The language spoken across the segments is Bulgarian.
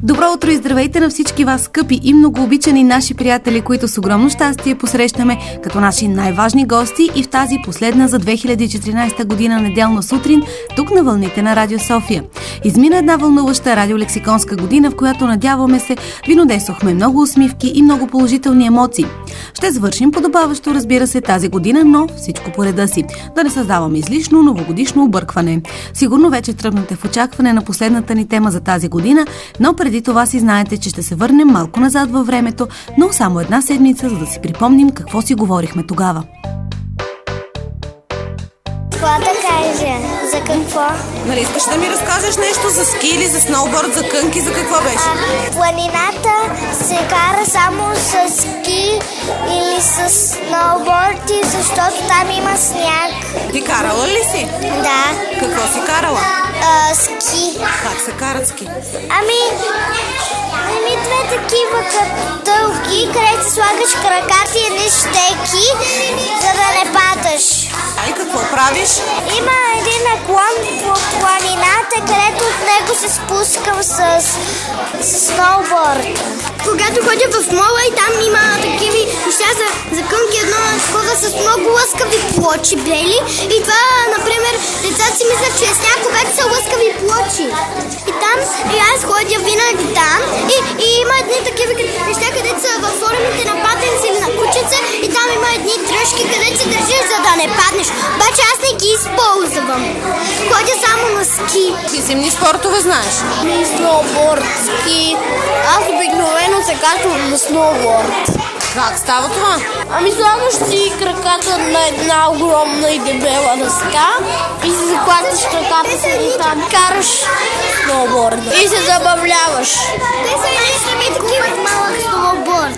Добро утро и здравейте на всички вас, скъпи и многообичани наши приятели, които с огромно щастие посрещаме като наши най-важни гости и в тази последна за 2014 година неделна сутрин тук на вълните на Радио София. Измина една вълнуваща радиолексиконска година, в която, надяваме се, ви надесохме много усмивки и много положителни емоции. Ще завършим подобаващо, разбира се, тази година, но всичко по реда си. Да не създаваме излишно новогодишно объркване. Сигурно вече тръгнете в очакване на последната ни тема за тази година, но преди това си знаете, че ще се върнем малко назад във времето, но само една седмица, за да си припомним какво си говорихме тогава. Какво да кажа? За какво? Нали искаш да ми разкажеш нещо за ски или за сноуборд, за кънки, за какво беше? Планината се кара само с ски или с сноуборди, защото там има сняг. Ти карала ли си? Да. Какво си карала? Ски. Как се карат ски? Ами две такива дълги, където слагаш краката и едни щеки, за да не падаш. И какво правиш? Има един наклон по планината, където от него се спускам с сноуборд. Когато ходя в мола и там има такива неща за кънки, едно такова с много лъскави плочи бели. И това, например, децата си мислят, че е сняг, когато са лъскави плочи. И там, и аз ходя винаги там и има едни такива неща, където са във формите на патенци или на кучица и там има едни дръжки, където се държиш, за да не паднеш. Обаче аз не ги използвам. Ходя само на ски. Ти зимни спортове знаеш? Сноуборд, ски. Аз обикновено се качвам на сноуборд. Как става това? Ами слагаш си краката на една огромна и дебела дъска и си захващаш краката си и там караш сноуборда и се забавляваш. Те са едни такива малък сноуборд.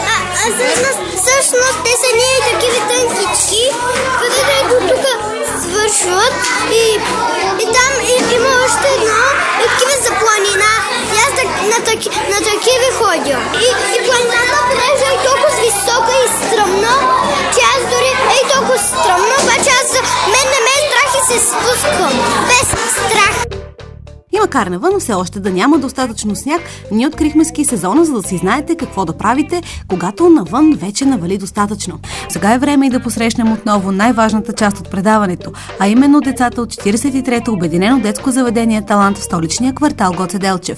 Всъщност те са ние такива тънкички, където ето тук свършват и там има още едно и такива за планина. И аз на такива ходя. И планината понеже е толкова висока и стръмна, че аз дори толкова стръмна, обаче мен не ме е страх и се спускам. Без страх. И макар навън все още да няма достатъчно сняг, ние открихме ски сезона, за да си знаете какво да правите, когато навън вече навали достатъчно. Сега е време и да посрещнем отново най-важната част от предаването, а именно децата от 43-то обединено детско заведение Талант в столичния квартал Гоце Делчев.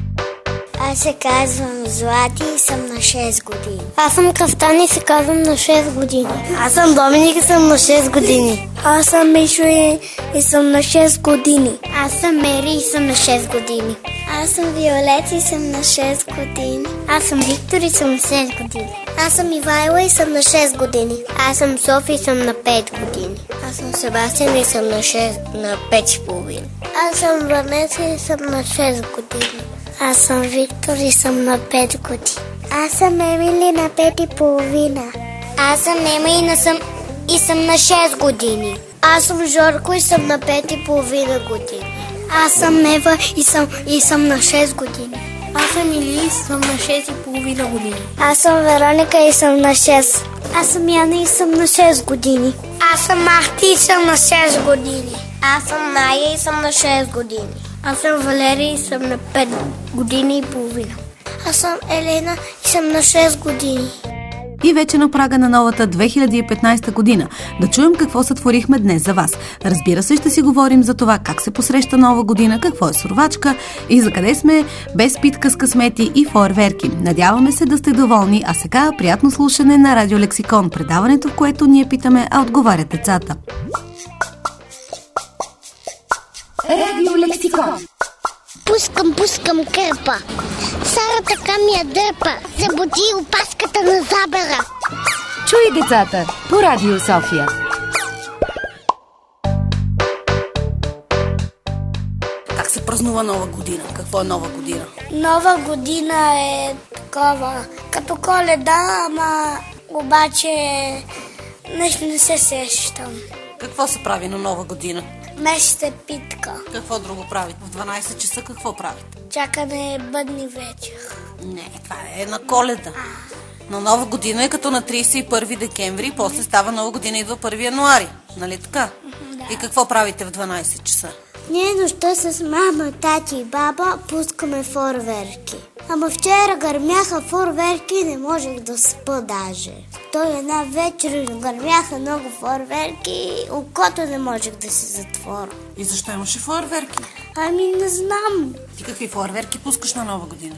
Аз се казвам Злати и съм на 6 години. Аз съм Кафтан и се казвам на 6 години. Аз съм Доминик и съм на 6 години. Аз съм Мишо и съм на 6 години. Аз съм Мери и съм на 6 години. Аз съм Виолет и съм на 6 години. Аз съм Виктор и съм на 6 години. Аз съм Ивайла и съм на 6 години. Аз съм Софи и съм на 5 години. Аз съм Себастиан и съм на 5,5. Аз съм Ванеса и съм на 6 години. Аз съм Виктор и съм на 5 години. Аз съм Емили на 5,5. Аз съм Ема и съм на 6 години. Аз съм Жорко и съм на 5,5 години. Аз съм Ева и съм на 6 години. Аз съм Или и съм на 6,5 години. Аз съм Вероника и съм на 6. Аз съм Яна и съм на 6 години. Аз съм Марти и съм на 6 години. Аз съм Ная и съм на 6 години. Аз съм Валерия и съм на 5 години и половина. Аз съм Елена и съм на 6 години. И вече на прага на новата 2015 година. Да чуем какво сътворихме днес за вас. Разбира се, ще си говорим за това как се посреща нова година, какво е сурвачка и за къде сме без питка с късмети и фойерверки. Надяваме се да сте доволни, а сега приятно слушане на Радио Лексикон, предаването, в което ние питаме, а отговарят децата. Радио Лексикон. Пускам кърпа. Сара така ми я дърпа. Забуди опаската на забера. Чуй децата по Радио София. Как се празнува нова година? Какво е нова година? Нова година е такова, като Коледа, ама обаче нещо не се сещам. Какво се прави на нова година? Месите питка. Какво друго правите? В 12 часа какво правите? Чакане бъдни вечер. Не, това е на Коледа. На нова година е като на 31 декември, после става нова година, идва 1 януари. Нали така? Да. И какво правите в 12 часа? Ние нощта с мама, тати и баба пускаме фойерверки. Ама вчера гърмяха фойерверки и не можех да спа даже. Той една вечер гърмяха много фойерверки и окото не можех да си затворя. И защо имаше фойерверки? Ами не знам. Ти какви фойерверки пускаш на Нова година?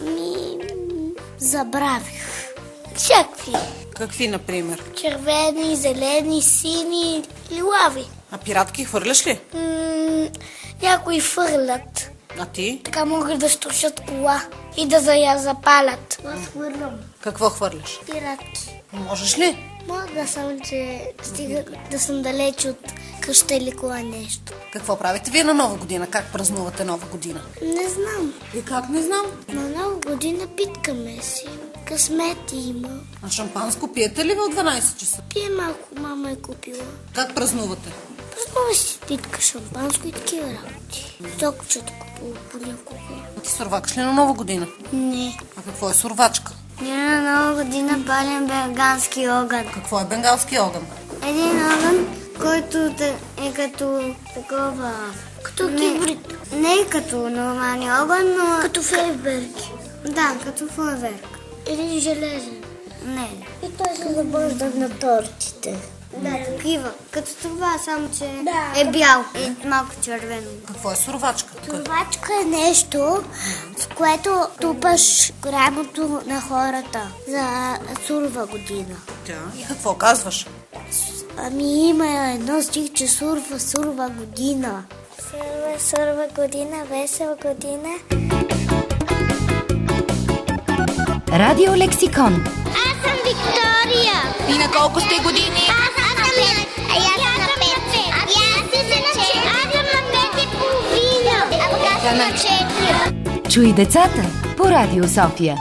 Забравих. Всякакви. Какви, например? Червени, зелени, сини, лилави. А пиратки хвърляш ли? Някои фърлят. А ти? Така могат да струшат кола и да я запалят. Аз хвърлям. Какво хвърляш? Пиратки. Можеш ли? Мога да съм, че стига да съм далеч от къща или кола нещо. Какво правите вие на Нова година? Как празнувате Нова година? Не знам. И как не знам? На Нова година питкаме си. Късмети има. А шампанско пиете ли в 12 часа? Пие малко, мама е купила. Как празнувате? Празнува си питка, шампанско и такива работи. Сокчето купува понякога. А ти сурвакаш ли на Нова година? Не. А какво е сурвачка? Ние на Нова година палим бенгански огън. Какво е бенгалски огън? Един огън, който е като такова... Като кибрид. Не като нормалния огън, но... Като фейерверки. Да, като фейерверк. Един железен. Не. И той се забързда на тортите. Да, такива. Като това, само че е бял и малко червено. Какво е сурвачка? Сурвачка е нещо, с което тупаш рамото на хората за сурва година. Да. И какво казваш? Ами има едно стих, че сурва година. Сурва година, весела година. Радио Лексикон. Аз съм Виктория. И на колко сте години? Аз съм на 5. А аз съм на 5. А аз съм на 5 и половина. А пък аз съм на 4. Чуй децата по Радио София.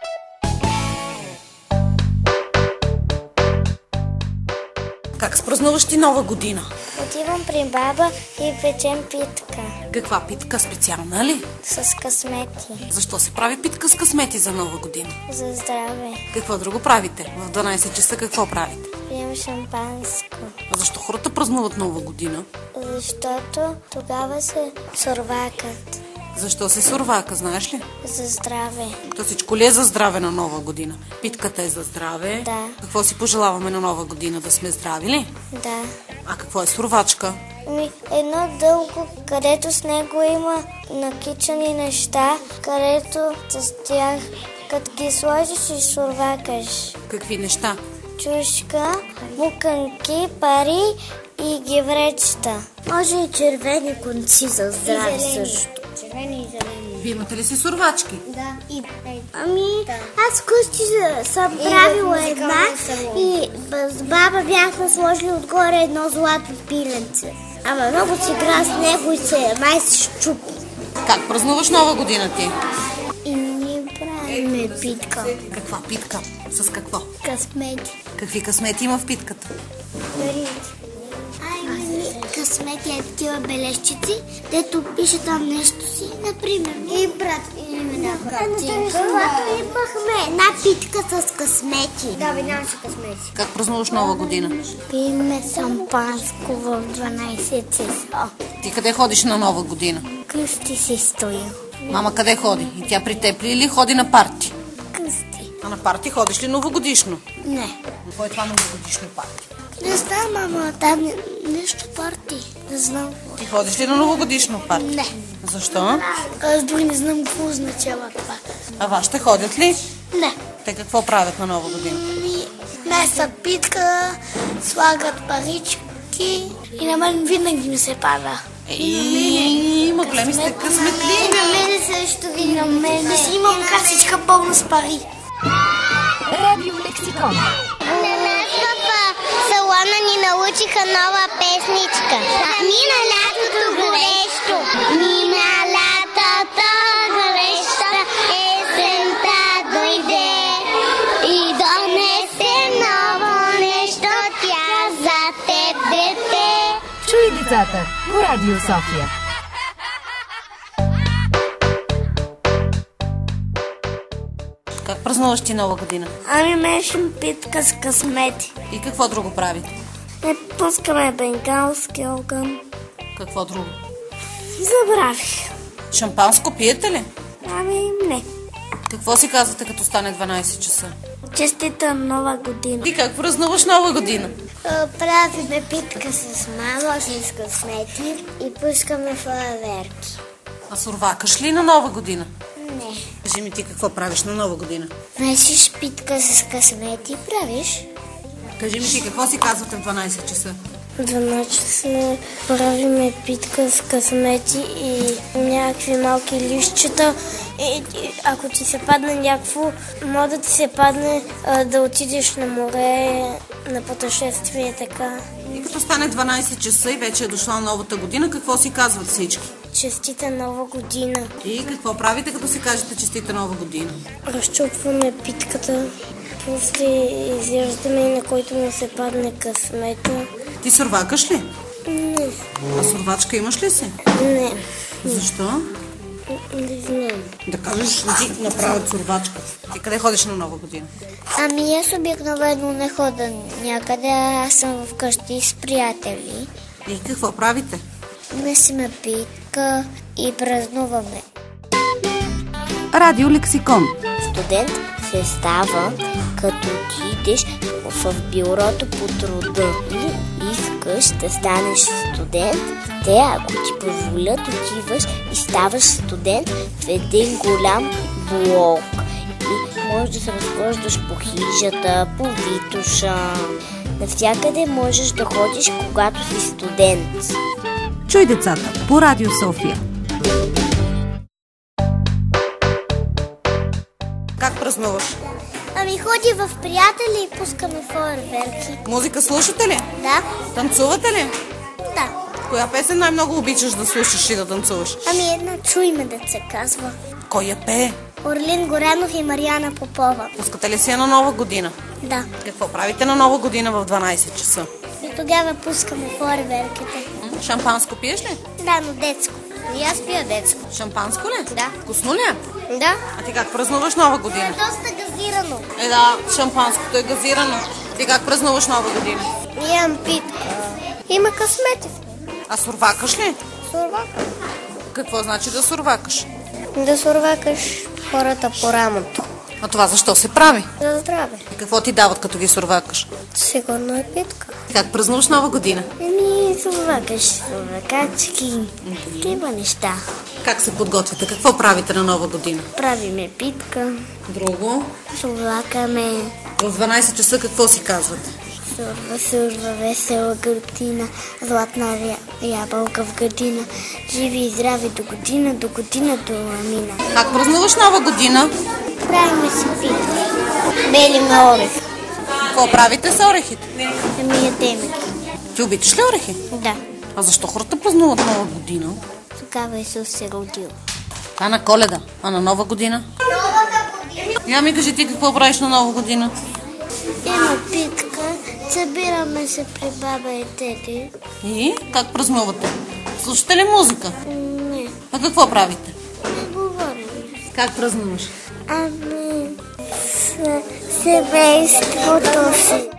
Как спразнуваш ти Нова година? Отивам при баба и печем питка Каква питка? Специална ли? с късмети. Защо се прави питка с късмети за Нова година? За здраве. Какво друго правите? В 12 часа какво правите? Пием шампанско. А защо хората празнуват Нова година? Защото тогава се сурвакат. Защо се сурвака, знаеш ли? За здраве. То всичко ли е за здраве на Нова година? Питката е за здраве. Да. Какво си пожелаваме на Нова година? Да сме здрави ли? Да. А какво е сурвачка? Едно дълго, където с него има накичани неща, където с тях, като ги сложиш и сурвакаш. Какви неща? Чушка, буканки, пари и гевречета. Може и червени конци за здраве също. Червени и зелени. Вие имате ли си сурвачки? Да. Аз вкъщи съм правила една и с баба бяхме сложили отгоре едно злато пиленце. Ама много си игра с него и май се щупи. Как празнуваш Нова година ти? И ние правим питка. Каква питка? С какво? Късмети. Какви късмети има в питката? Късмети е такива бележчици, дето пише там нещо си, например. И брат, или на братинка. Имахме една питка с късмети. Да, нямаше късмети. Как празнуваш Нова година? Пиеме шампанско в 12 часа. Ти къде ходиш на Нова година? Късти си стоя. Мама къде ходи? И тя при теб ли или ходи на парти? Късти. А на парти ходиш ли новогодишно? Не. Какво е това новогодишно парти? Не знам, мама, там нещо парти. Не знам. Ти ходиш ли на новогодишно парти? Не. Защо? Аз дори не знам какво означава това. А вашите ходят ли? Не. Те какво правят на Нова година? Меса питка, слагат парички и на мен винаги ми се пада. Големи сте късметли. И на мен също винаги. На мен имам касичка пълна с пари. Радио Лексикон. На нас в салона ни научиха нова песничка. Мина лятото горещо, мина лятото горещо, есента дойде и донесе ново нещо, тя за теб дете. Чуй децата по Радио София. Как празнуваш ти Нова година? Ами мешим питка с късмети. И какво друго правите? Пускаме бенгалски огън. Какво друго? Забравих. Шампанско пиете ли? Ами не. Какво си казвате, като стане 12 часа? Честита нова година. Ти как празнуваш нова година? Правиме питка с мама, с късмети и пускаме фойерверки. А сурвакаш ли на нова година? Не. Кажи ми ти какво правиш на нова година? Месиш питка с късмети правиш? Кажи ми ти какво си казвате в 12 часа? 12 часа правиме питка с късмети и някакви малки листчета. И ако ти се падне някакво, може да ти се падне да отидеш на море, на пътешествие, така. И като стане 12 часа и вече е дошла новата година, какво си казват всички? Честита нова година. И какво правите, като си кажете честита нова година? Разчупваме питката, после изяждаме и на който му се падне късмета. Ти сурвакаш ли? Не. А сурвачка имаш ли си? Не. Защо? Не знам. Да кажеш ли ти направят сурвачка? Ти къде ходиш на нова година? Ами аз обикновено не хода някъде, аз съм вкъщи с приятели. И какво правите? Месиме питка и празнуваме. Радио Лексикон. Студент се става, като отидеш в бюрото по труда и искаш да станеш студент. Те, ако ти позволят, отиваш и ставаш студент в един голям блок. И можеш да се разхождаш по хижата, по Витоша. Навсякъде можеш да ходиш, когато си студент. Чуй децата по Радио София. Как празнуваш? Ами ходи в приятели и пускаме фойерверки. Музика слушате ли? Да? Танцувате ли? Да. Коя песен най-много обичаш да слушаш и да танцуваш? Ами една чуй ме да се казва. Кой я пее? Орлин Горянов и Марияна Попова. Пускате ли си я на нова година? Да. Какво правите на нова година в 12 часа? И тогава пускаме фойерверките. Шампанско пиеш ли? Да, но детско. И аз пия детско. Шампанско ли? Да. Вкусно ли е? Да. А ти как празнуваш нова година? Доста газирано. Да, шампанското е газирано. Ти как празнуваш нова година? Имам питка. Има късмети. А сурвакаш ли? Сурвака. Какво значи да сурвакаш? Да сурвакаш хората по рамото. А това защо се прави? За здраве. И какво ти дават, като ги сурвакаш? Сигурно е питка. Как празнуваш нова година? Сурвакаш сурвакачки. Такива неща. Как се подготвяте? Какво правите на нова година? Правиме питка. Друго? Сурвакаме. В 12 часа какво си казвате? Сурва, весела градина, златна ябълка в градина. Живи и здрави до година до ламина. Как празнуваш нова година? Правиме си питка. Белиме орех. Какво правите с орехите? Ами ядеме. Ти обичаш ли орехи? Да. А защо хората празнуват нова година? Тогава Исус се родил. А на Коледа? А на нова година? Я ми кажи ти какво правиш на нова година? Има питка, събираме се при баба и тети. И как празнувате? Слушате ли музика? Не, А какво правите? не говорим. Как празнуваш? Ами, с семейството си.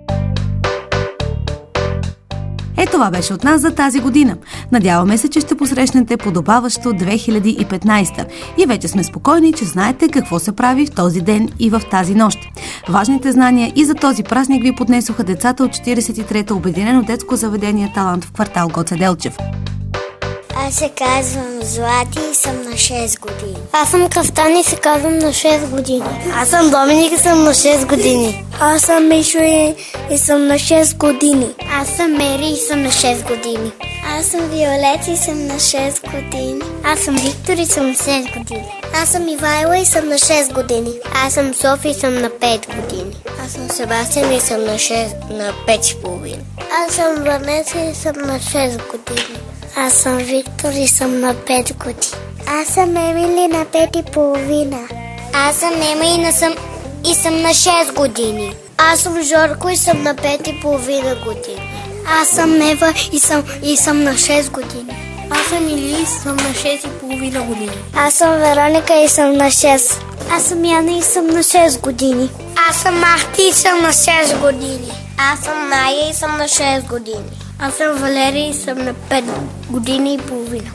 Това беше от нас за тази година. Надяваме се, че ще посрещнете подобаващо 2015 и вече сме спокойни, че знаете какво се прави в този ден и в тази нощ. Важните знания и за този празник ви поднесоха децата от 43-то Обединено детско заведение Талант в квартал Гоце Делчев. Аз се казвам Злати и съм на 6 години. Аз съм Кафтан и се казвам на 6 години. Аз съм Доминик и съм на 6 години. Аз съм Мишо и съм на 6 години. Аз съм Мери и съм на 6 години. Аз съм Виолет и съм на 6 години. Аз съм Виктор и съм на 6 години. Аз съм Ивайла и съм на 6 години. Аз съм Софи и съм на 5 години. Аз съм Себастиан и съм на 5,5. Аз съм Ванеса и съм на 6 години. Аз съм Виктор и съм на 5 години. Аз съм Емили на 5,5. Аз съм Ема и съм на 6 години. Аз съм Жорко и съм на 5,5 години. Аз съм Ева и съм на 6 години. Аз съм Или и съм на 6,5 години. Аз съм Вероника и съм на 6. Аз съм Яна и съм на 6 години. Аз съм Махти и съм на 6 години. Аз съм Ная и съм на 6 години. Аз съм Валерия и съм на 5 години и половина.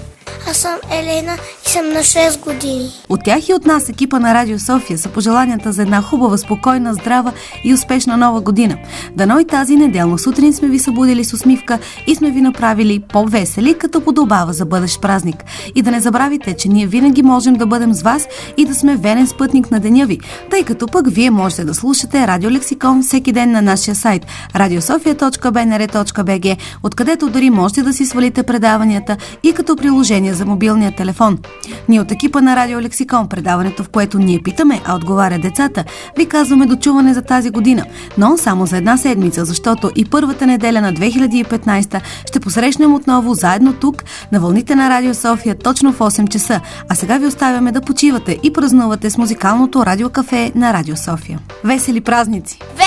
Аз съм Елена и съм на 6 години. От тях и от нас, екипа на Радио София, са пожеланията за една хубава, спокойна, здрава и успешна нова година. Дано и тази неделна сутрин сме ви събудили с усмивка и сме ви направили по-весели, като подобава за бъдещ празник. И да не забравите, че ние винаги можем да бъдем с вас и да сме верен спътник на деня ви, тъй като пък вие можете да слушате Радио Лексикон всеки ден на нашия сайт radiosofia.bnr.bg, откъдето дори можете да си свалите предаванията и като приложение за мобилния телефон. Ние от екипа на Радио Лексикон, предаването, в което ние питаме, а отговаря децата, ви казваме дочуване за тази година, но само за една седмица, защото и първата неделя на 2015 ще посрещнем отново заедно тук на вълните на Радио София точно в 8 часа. А сега ви оставяме да почивате и празнувате с музикалното радиокафе на Радио София. Весели празници!